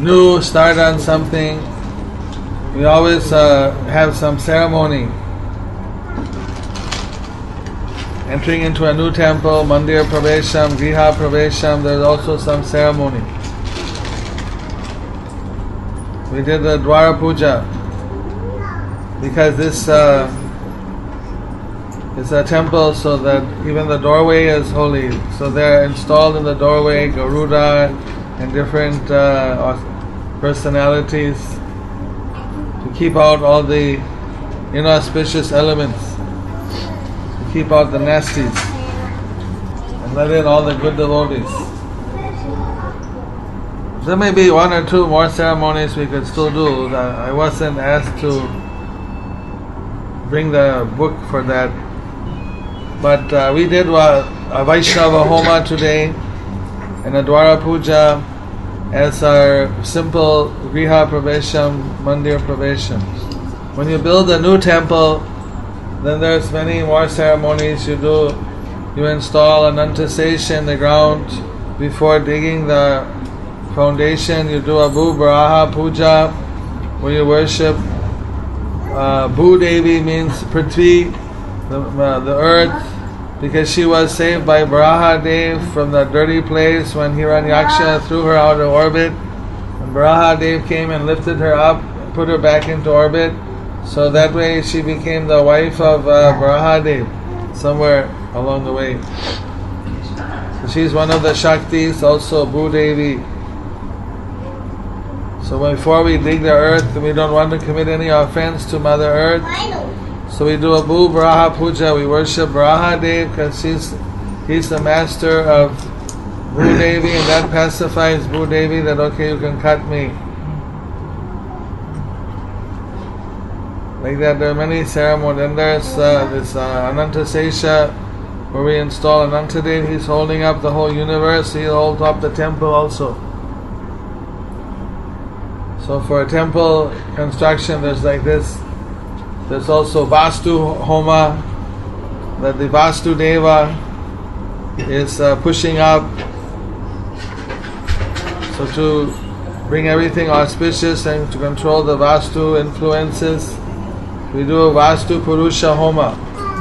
new, start on something, we always have some ceremony. Entering into a new temple, mandir pravesham, griha pravesham, there's also some ceremony. We did the Dwara Puja because this is a temple, so that even the doorway is holy. So they're installed in the doorway, Garuda and different personalities to keep out all the inauspicious elements, to keep out the nasties and let in all the good devotees. There may be one or two more ceremonies we could still do. I wasn't asked to bring the book for that, but we did a Vaishnava Homa today and a Dwara Puja as our simple Griha Pravesham, Mandir Pravesham. When you build a new temple, then there's many more ceremonies you do. You install an anantasesha in the ground before digging the foundation. You do a Bhu Baraha Puja where you worship Bhu Devi, means Prithvi, the earth, because she was saved by Baraha Dev from the dirty place when Hiranyaksha threw her out of orbit. And Baraha Dev came and lifted her up, put her back into orbit. So that way she became the wife of Baraha Dev somewhere along the way. So she's one of the Shaktis, also Bhu Devi. So before we dig the earth, we don't want to commit any offense to Mother Earth. So we do a Bhu Baraha Puja. We worship Baraha Dev because he's the master of Bhu Devi, and that pacifies Bhu Devi that okay, you can cut me. Like that, there are many ceremonies. And there's this Anantasesha where we install Anantadev. He's holding up the whole universe. He'll hold up the temple also. So for a temple construction, there's like this. There's also Vastu Homa, that the Vastu Deva is pushing up. So to bring everything auspicious and to control the Vastu influences, we do a Vastu Purusha Homa.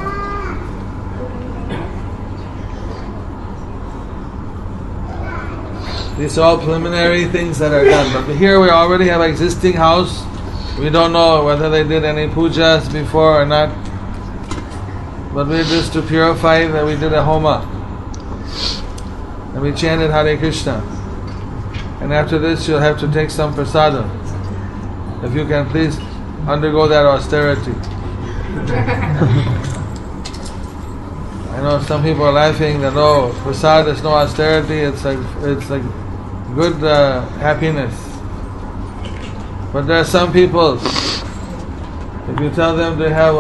These are all preliminary things that are done. But here we already have an existing house. We don't know whether they did any pujas before or not. But we just to purify that we did a homa. And we chanted Hare Krishna. And after this you'll have to take some prasadam. If you can please undergo that austerity. I know some people are laughing that prasad is no austerity, it's like good happiness. But there are some people, if you tell them they have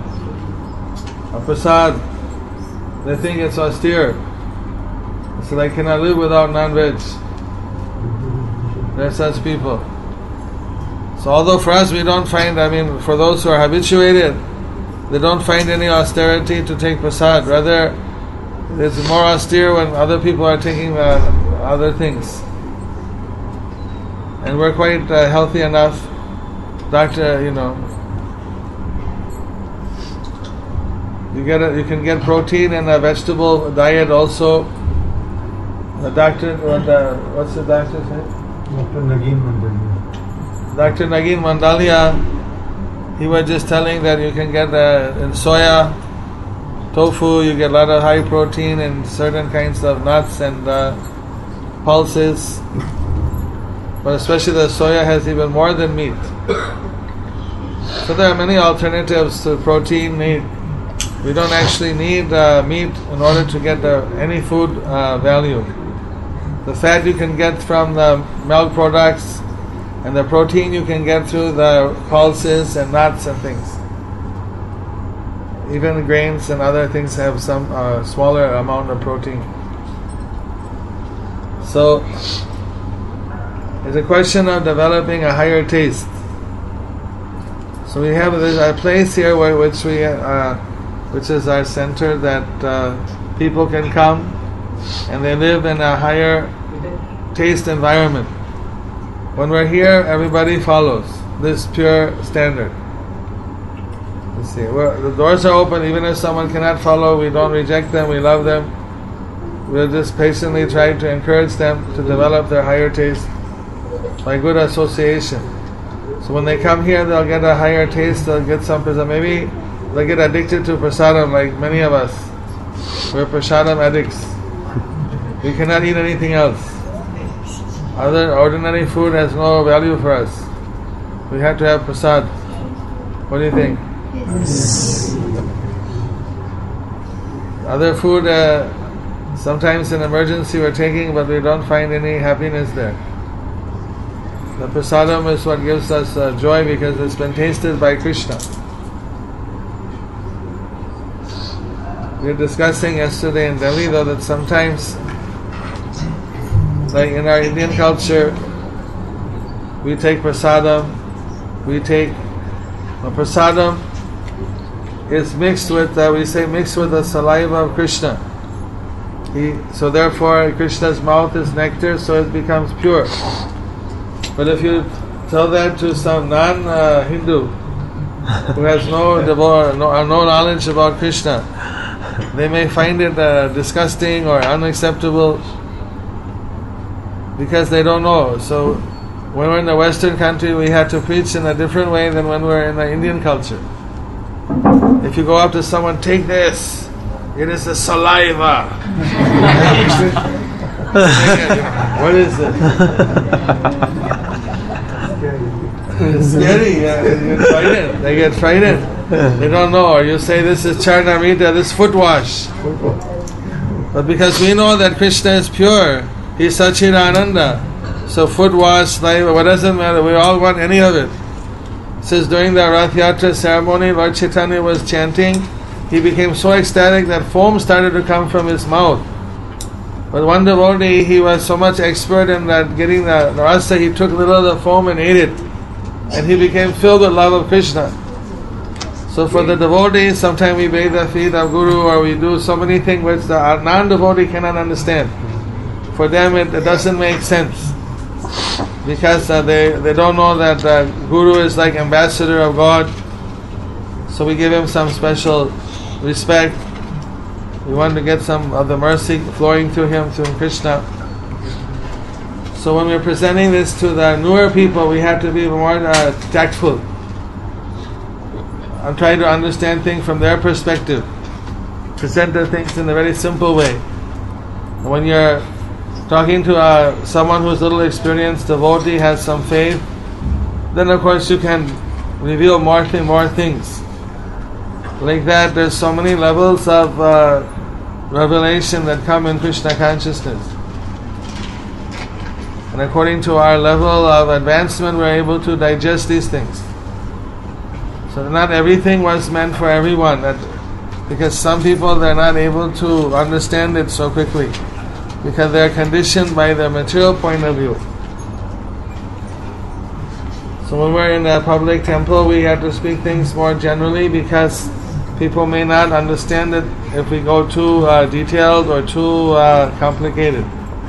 a prasad, they think it's austere. It's like, can I live without non-veg? There are such people. So although for us we don't find, for those who are habituated, they don't find any austerity to take prasad. Rather, it's more austere when other people are taking other things. And we're quite healthy enough. Doctor, you can get protein in a vegetable diet also. The doctor, what's the doctor's name? Dr. Nagin Mandalia. Dr. Nagin Mandalia, he was just telling that you can get in soya, tofu, you get a lot of high protein in certain kinds of nuts and pulses. But especially the soya has even more than meat. So there are many alternatives to protein, meat. We don't actually need meat in order to get any food value. The fat you can get from the milk products, and the protein you can get through the pulses and nuts and things. Even grains and other things have some smaller amount of protein. So it's a question of developing a higher taste. So we have a place here which is our center that people can come and they live in a higher taste environment. When we're here, everybody follows this pure standard. You see, the doors are open. Even if someone cannot follow, we don't reject them. We love them. We'll just patiently try to encourage them to develop their higher taste by good association. So when they come here, they'll get a higher taste. They'll get some prasadam. Maybe they'll get addicted to prasadam, like many of us. We're prasadam addicts. We cannot eat anything else. Other ordinary food has no value for us. We have to have prasad. What do you think? Yes. Other food, sometimes in emergency we're taking, but we don't find any happiness there. The prasadam is what gives us joy because it's been tasted by Krishna. We were discussing yesterday in Delhi though that sometimes, like in our Indian culture, we take prasadam, prasadam is mixed with, we say mixed with the saliva of Krishna. So therefore Krishna's mouth is nectar, so it becomes pure. But if you tell that to some non-Hindu who has no knowledge about Krishna, they may find it disgusting or unacceptable because they don't know. So when we're in the Western country, we have to preach in a different way than when we're in the Indian culture. If you go up to someone, take this, it is the saliva. What is it? It's scary. They get frightened. They don't know. Or you say this is charnamrita, this foot wash. But because we know that Krishna is pure, He's Sachidananda. So foot wash, saliva, what doesn't matter? We all want any of it. It says during the Rath Yatra ceremony, Lord Chaitanya was chanting. He became so ecstatic that foam started to come from his mouth. But one devotee, he was so much expert in that getting the rasa, he took a little of the foam and ate it. And he became filled with love of Krishna. So for the devotees, sometimes we bathe the feet of Guru or we do so many things which the non-devotee cannot understand. For them it doesn't make sense. Because they don't know that the Guru is like ambassador of God. So we give him some special respect. We want to get some of the mercy flowing through him, through Krishna. So when we're presenting this to the newer people, we have to be more tactful. I'm trying to understand things from their perspective. Present the things in a very simple way. When you're talking to someone who's a little experienced devotee, has some faith, then of course you can reveal more things. Like that, there's so many levels of revelation that come in Krishna consciousness. And according to our level of advancement, we're able to digest these things. So not everything was meant for everyone, because some people, they're not able to understand it so quickly, because they're conditioned by their material point of view. So when we're in a public temple, we have to speak things more generally, because people may not understand it if we go too detailed or too complicated.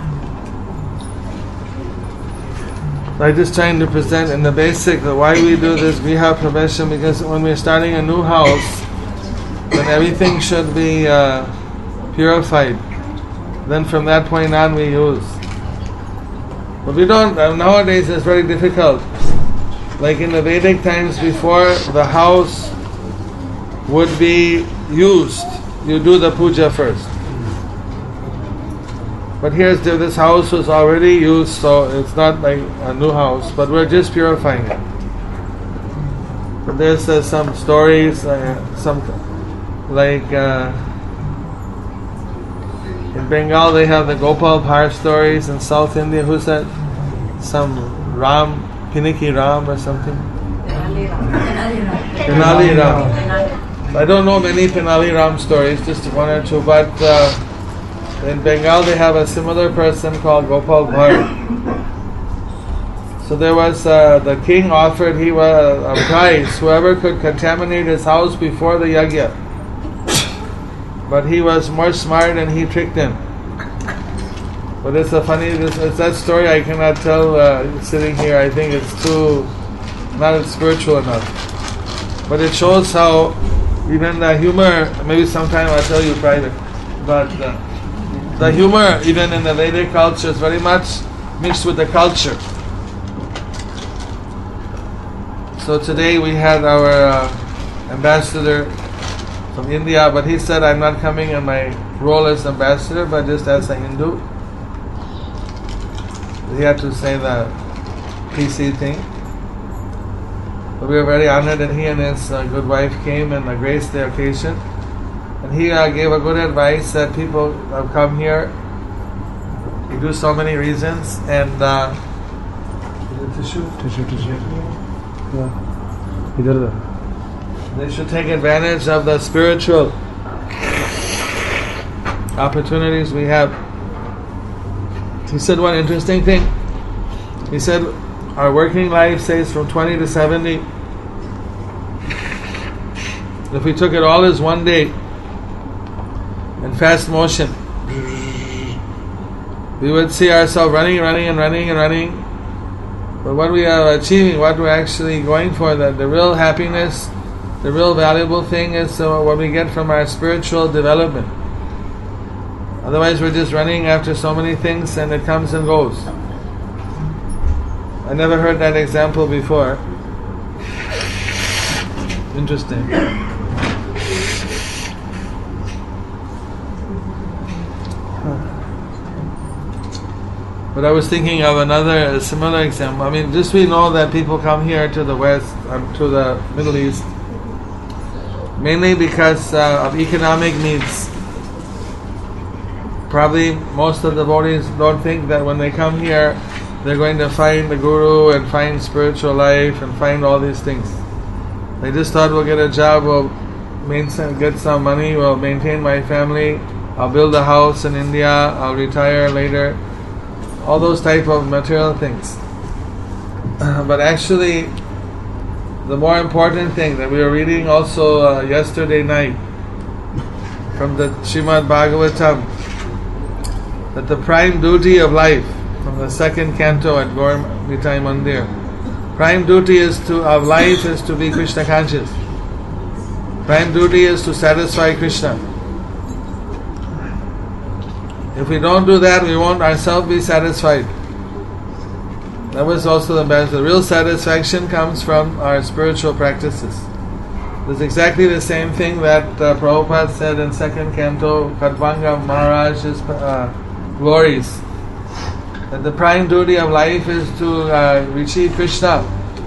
I'm just trying to present in the basic why we do this Griha Pravesha, because when we're starting a new house, then everything should be purified. Then from that point on we use. But we don't, nowadays it's very difficult. Like in the Vedic times, before the house would be used, you do the puja first. But here's this house was already used, so it's not like a new house, but we're just purifying it. But there's some stories, in Bengal they have the Gopal Bhar stories. In South India, who's that? Some Ram, Pinaki Ram or something? Tenali Ram. I don't know many Tenali Ram stories, just one or two, but in Bengal they have a similar person called Gopal Bhar. So there was, the king offered a prize, whoever could contaminate his house before the yajna. But he was more smart and he tricked him. But it's a funny, it's that story I cannot tell sitting here. I think it's too, not spiritual enough. But it shows how even the humor, maybe sometime I'll tell you private, but the humor even in the Vedic culture is very much mixed with the culture. So today we had our ambassador from India, but he said I'm not coming in my role as ambassador, but just as a Hindu. He had to say the PC thing. But we were very honored that he and his good wife came and graced the occasion. And he gave a good advice that people have come here to do so many reasons, and they should take advantage of the spiritual opportunities we have. He said one interesting thing. He said our working life says from 20 to 70. If we took it all as one day in fast motion, we would see ourselves running. But what we are achieving, what we're actually going for, the real happiness, the real valuable thing is what we get from our spiritual development. Otherwise we're just running after so many things and it comes and goes. I never heard that example before. Interesting. But I was thinking of another similar example. I mean, just we know that people come here to the West, to the Middle East, mainly because of economic needs. Probably most of the devotees don't think that when they come here, they're going to find the Guru and find spiritual life and find all these things. They just thought, we'll get a job, we'll get some money, we'll maintain my family, I'll build a house in India, I'll retire later. All those type of material things. But actually, the more important thing that we were reading also yesterday night from the Srimad Bhagavatam, that the prime duty of life, from the second canto at Gaur Nitai Mandir, prime duty of life is to be Krishna conscious. Prime duty is to satisfy Krishna. If we don't do that, we won't ourselves be satisfied. That was also the best. The real satisfaction comes from our spiritual practices. It's exactly the same thing that Prabhupada said in second canto, Khatvanga Maharaj's glories. That the prime duty of life is to achieve Krishna.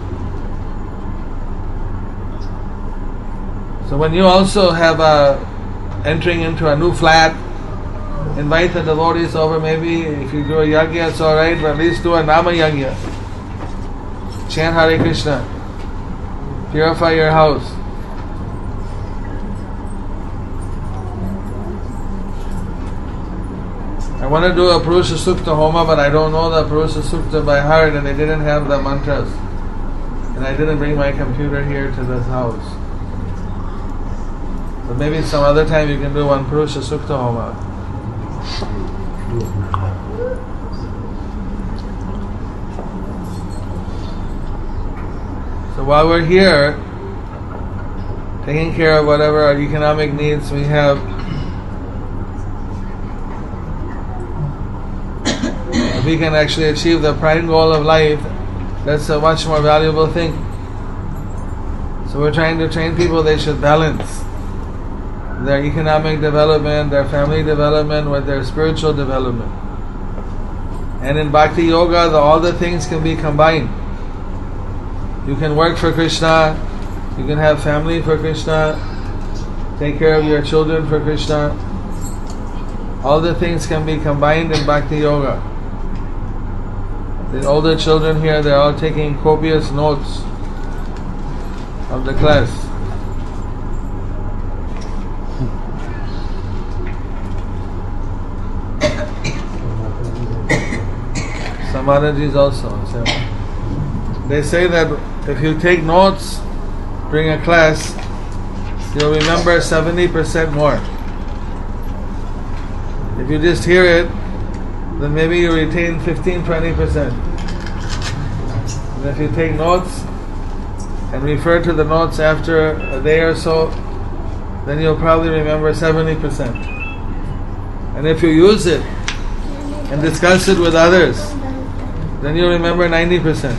So when you also have entering into a new flat, invite the devotees over. Maybe if you do a yajna, it's alright, but at least do a nama yajna. Chant Hare Krishna. Purify your house. I want to do a Purusha Sukta Homa, but I don't know the Purusha Sukta by heart, and they didn't have the mantras. And I didn't bring my computer here to this house. So maybe some other time you can do one Purusha Sukta Homa. So while we're here, taking care of whatever our economic needs we have, if we can actually achieve the prime goal of life, that's a much more valuable thing. So we're trying to train people they should balance their economic development, their family development with their spiritual development. And in Bhakti Yoga, all the things can be combined. You can work for Krishna, you can have family for Krishna, take care of your children for Krishna. All the things can be combined in Bhakti Yoga. The older children here, they're all taking copious notes of the class. Samaraji's also. So they say that if you take notes during a class, you'll remember 70% more. If you just hear it, then maybe you retain 15-20%. And if you take notes and refer to the notes after a day or so, then you'll probably remember 70%. And if you use it and discuss it with others, then you'll remember 90%.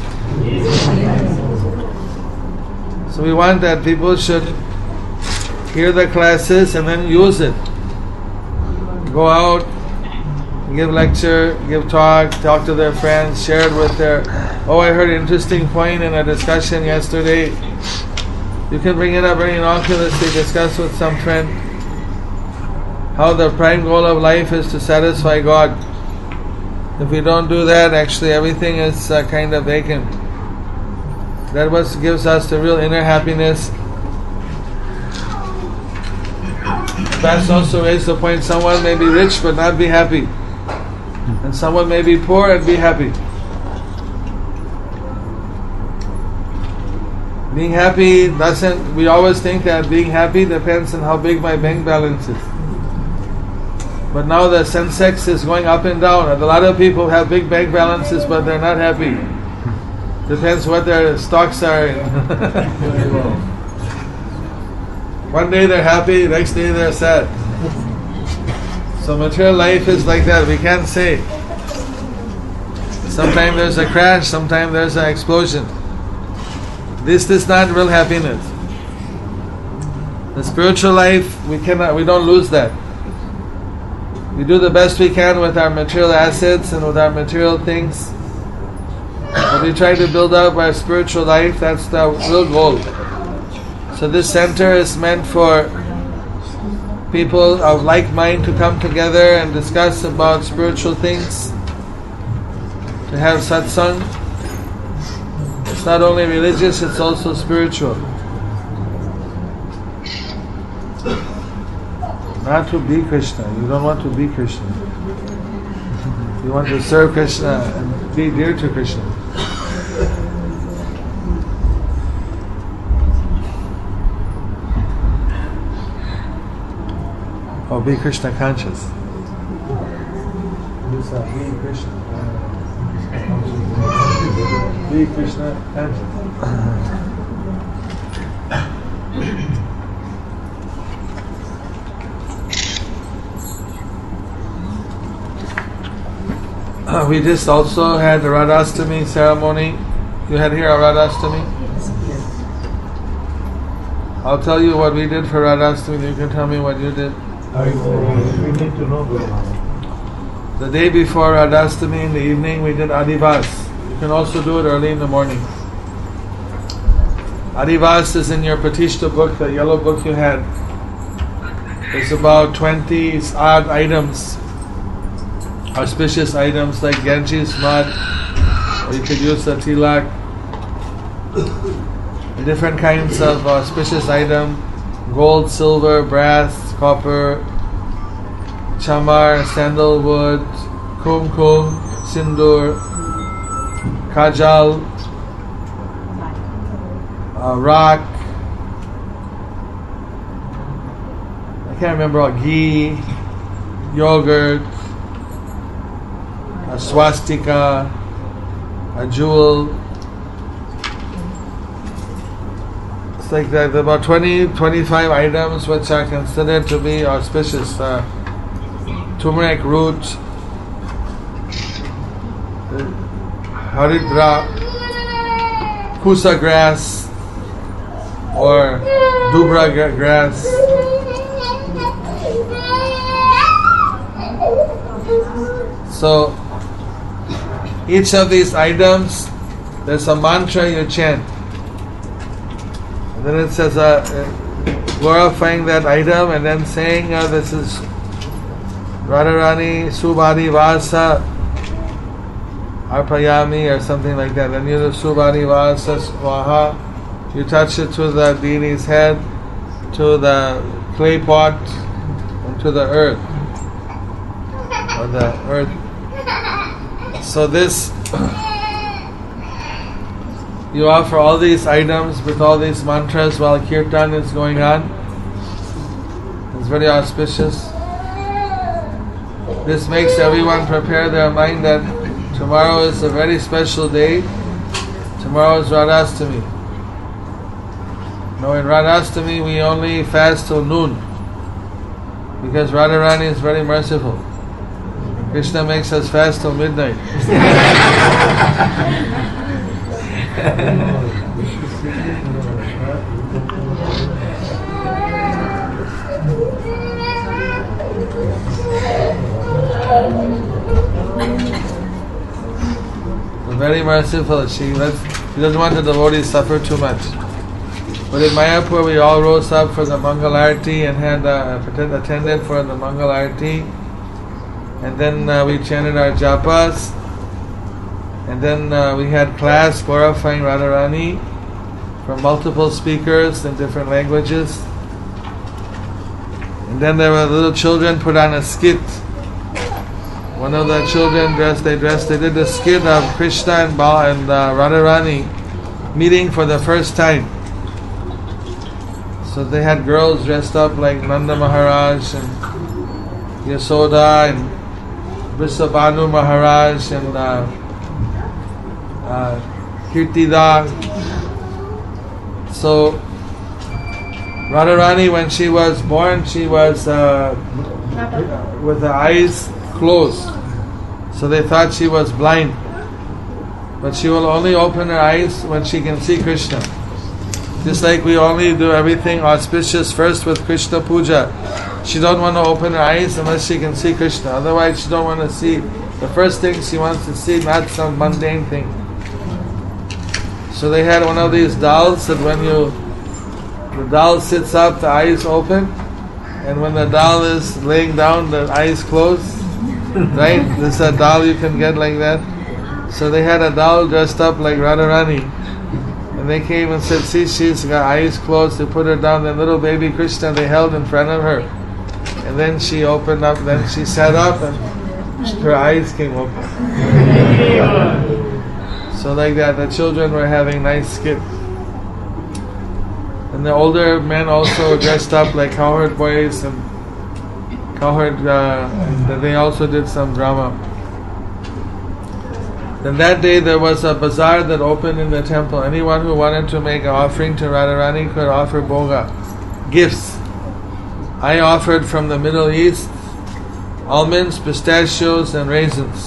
So we want that people should hear the classes and then use it. Go out, give lecture, give talk to their friends, share it with their, I heard an interesting point in a discussion yesterday. You can bring it up very innocuously, discuss with some friend how the prime goal of life is to satisfy God. If we don't do that, actually everything is kind of vacant. That what gives us the real inner happiness. That's also raised the point, someone may be rich but not be happy. And someone may be poor and be happy. Being happy doesn't, we always think that being happy depends on how big my bank balance is. But now the Sensex is going up and down. And a lot of people have big bank balances but they're not happy. Depends what their stocks are in. One day they're happy, next day they're sad. So material life is like that, we can't say. Sometimes there's a crash, sometimes there's an explosion. This is not real happiness. The spiritual life, we don't lose that. We do the best we can with our material assets and with our material things. But we try to build up our spiritual life, that's the real goal. So this center is meant for people of like mind to come together and discuss about spiritual things, to have satsang. It's not only religious, it's also spiritual. Not to be Krishna. You don't want to be Krishna. You want to serve Krishna and be dear to Krishna. Or be Krishna conscious. Be Krishna. Be Krishna conscious. We just also had the Radhastami ceremony. You had here a Radhastami? Yes. I'll tell you what we did for Radhastami. You can tell me what you did. We need to know Guru Maharaj. The day before Radhastami in the evening we did Adivas. You can also do it early in the morning. Adivas is in your Pratishta book, the yellow book you had. There's about 20 odd items, auspicious items like Ganges mud, or you could use the tilak, different kinds of auspicious items, gold, silver, brass, copper, chamar, sandalwood, kumkum, sindur, kajal, rock, I can't remember all, ghee, yogurt, a swastika, a jewel. It's like that, about 20-25 items which are considered to be auspicious. Turmeric root, haridra, kusa grass, or dubra grass. So each of these items, there's a mantra you chant. And then it says glorifying that item and then saying this is Radharani Subhadi Vasa Arpayami or something like that. Then you do Subhadi Vasa Swaha. You touch it to the deity's head, to the clay pot, and to the earth. Or the earth. So this, you offer all these items with all these mantras while kirtan is going on. It's very auspicious. This makes everyone prepare their mind that tomorrow is a very special day. Tomorrow is Radhastami. No, in Radhastami we only fast till noon because Radharani is very merciful. Krishna makes us fast till midnight. Very merciful. She doesn't want the devotees suffer too much. But in Mayapur we all rose up for the Mangal Arati and had attended for the Mangal Arati. And then we chanted our japas. And then we had class glorifying Radharani from multiple speakers in different languages. And then there were little children put on a skit. One of the children they did the skit of Krishna and Radharani meeting for the first time. So they had girls dressed up like Nanda Maharaj and Yasoda and Vrishabhanu Maharaj and Kirtida. So Radharani, when she was born, she was with the eyes closed. So they thought she was blind. But she will only open her eyes when she can see Krishna. Just like we only do everything auspicious first with Krishna Puja. She don't want to open her eyes unless she can see Krishna. Otherwise she don't want to see. The first thing she wants to see, not some mundane thing. So they had one of these dolls that when the doll sits up, the eyes open. And when the doll is laying down, the eyes close. Right? This is a doll you can get like that. So they had a doll dressed up like Radharani. And they came and said, see, she's got eyes closed. They put her down. The little baby Krishna they held in front of her. And then she opened up. Then she sat up and her eyes came open. So like that, the children were having nice skit. And the older men also dressed up like cowherd boys and cowherd. They also did some drama. Then that day there was a bazaar that opened in the temple. Anyone who wanted to make an offering to Radharani could offer bhoga, gifts. I offered from the Middle East almonds, pistachios and raisins,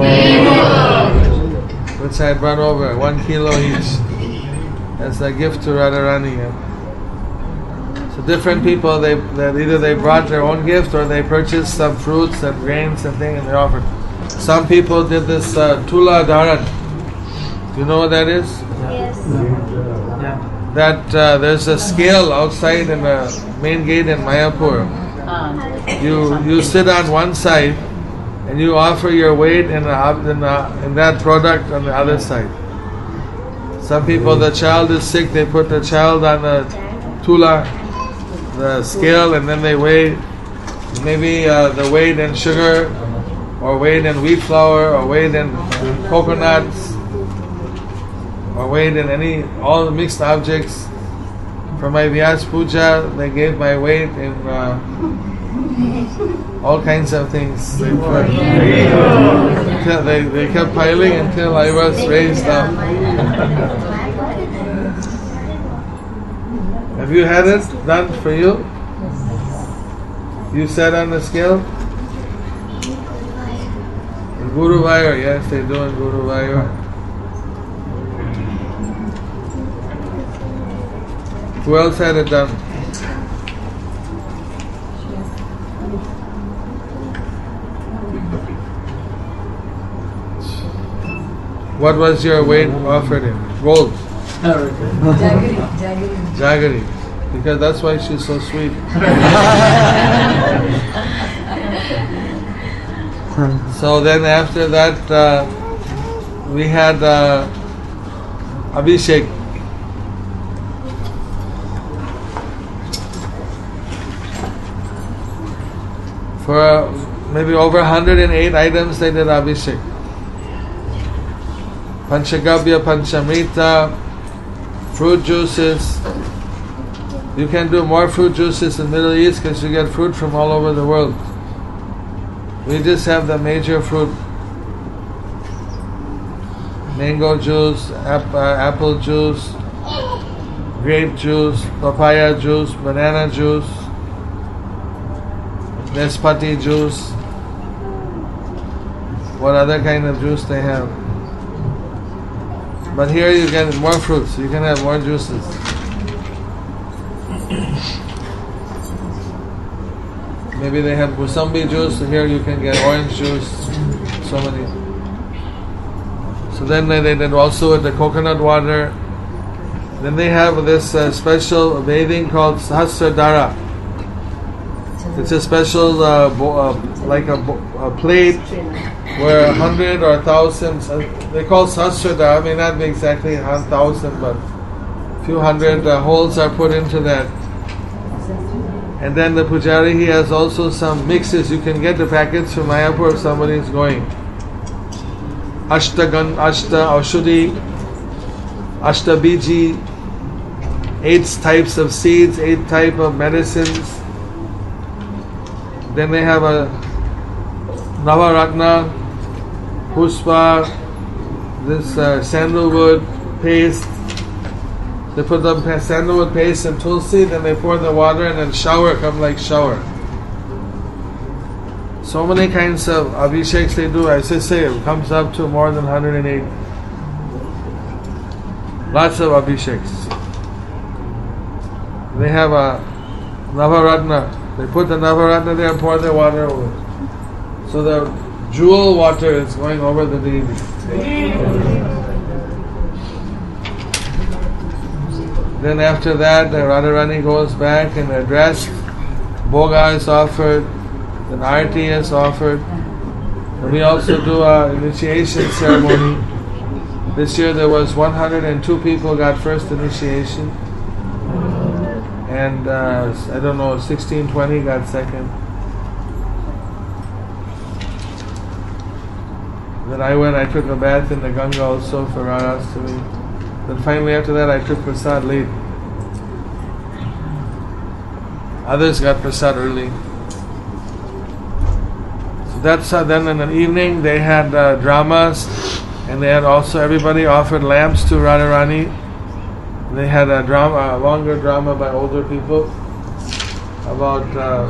which I brought over, 1 kilo each, as a gift to Radharani. So different people, either they brought their own gift or they purchased some fruits and grains and things and they offered. Some people did this Tula Dharan. Do you know what that is? Yes. That there's a scale outside in the main gate in Mayapur. You sit on one side and you offer your weight in that product on the other side. Some people, the child is sick, they put the child on the Tula, the scale, and then they weigh maybe the weight in sugar, or weighed in wheat flour, or weighed in coconuts, or weighed in all the mixed objects. For my Vyas Puja, they gave my weight in all kinds of things. They kept piling until I was raised up. Have you had it done for you? You sat on the scale? Guruvayur, yes, they do in Guruvayur. Who else had it done? What was your weight offered in? Gold? Jaggery. Because that's why she's so sweet. So then after that we had Abhishek. For maybe over 108 items they did Abhishek. Panchagabhya, Panchamrita, fruit juices. You can do more fruit juices in the Middle East because you get fruit from all over the world. We just have the major fruit. Mango juice, apple juice, grape juice, papaya juice, banana juice, Nespati juice. What other kind of juice they have? But here you get more fruits, you can have more juices. Maybe they have Musambi juice, here you can get orange juice, so many. So then they did also with the coconut water. Then they have this special bathing called Sahasradhara. It's a special, like a plate where 100 or 1,000, they call Sahasradhara, may not be exactly 1,000, but a few hundred holes are put into that. And then the pujari, he has also some mixes. You can get the packets from Mayapur if somebody is going. Ashta Aushudhi, Ashta Biji, 8 types of seeds, 8 types of medicines. Then they have a Navaratna, Puspa, this sandalwood paste. They put the sandalwood paste and tulsi, then they pour the water and then come like shower. So many kinds of abhisheks they do. I say it comes up to more than 108. Lots of abhisheks. They have a Navaratna. They put the Navaratna there and pour the water over it. So the jewel water is going over the deity. Then after that, the Radharani goes back and they're dressed. Bhoga is offered. Then Arati is offered. And we also do an initiation ceremony. This year there was 102 people got first initiation. And 16, 20 got second. Then I took a bath in the Ganga also for Radhastami. Then finally after that I took prasad late. Others got prasad early. So that's then in the evening they had dramas, and they had also everybody offered lamps to Radharani. They had a longer drama by older people about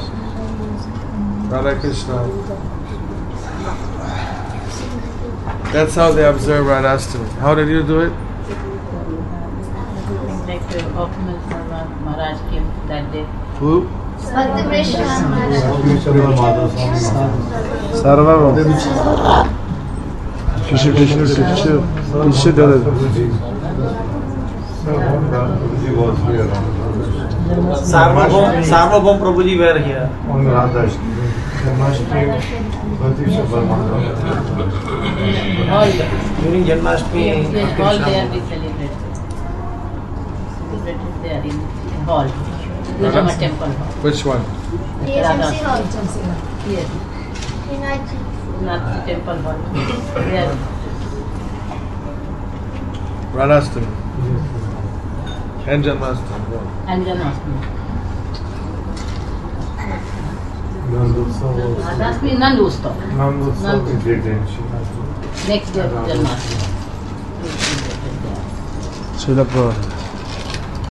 Radha Krishna. That's how they observe Radhastami. How did you do it? Maharaj came that day. Who? Sarva. You should do it. Sarvabhaum Prabhuji were here. On Radhastami. During Janmashtami. All there we celebrate. Celebrated there in hall. Nirjama temple hall. Which one? TSMC hall. Yes. Not temple hall. There. Radhastami. And Janmashtami. And Janmashtami. Radhastami Nandutsav. we did in Srinagar. Next day Janmashtami. Srila Prabhupada.